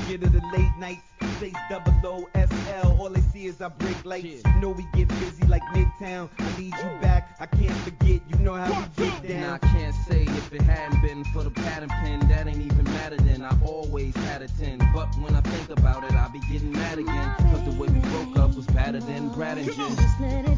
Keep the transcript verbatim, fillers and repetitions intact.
get of the late nights. States double O S L. All they see is our break lights. You know we get busy like Midtown. I need you back. I can't forget. You know how we get down. Nah, I can't say if it hadn't been for the pattern pen, that ain't even matter then. I always had a ten. But when I think about it, I be getting mad again. Cause the way we broke up was better than Brad and Jen.